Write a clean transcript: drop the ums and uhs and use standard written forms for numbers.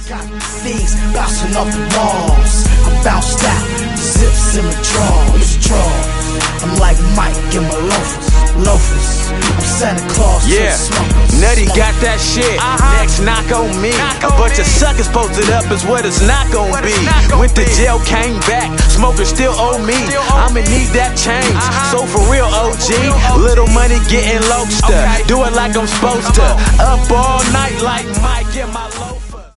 Got things bouncing off the walls. I bounced out, zips in my drawers. I'm like Mike in my loafers. I'm Santa Claus to the smokers. Nutty got that shit. Next knock on me. A bunch of suckers posted up is what it's not gon' be. Went to jail, came back. Smokers still owe me. I'ma need that change. So for real, OG. Little money getting low stuff. Do it like I'm supposed to. Up all night like Mike in my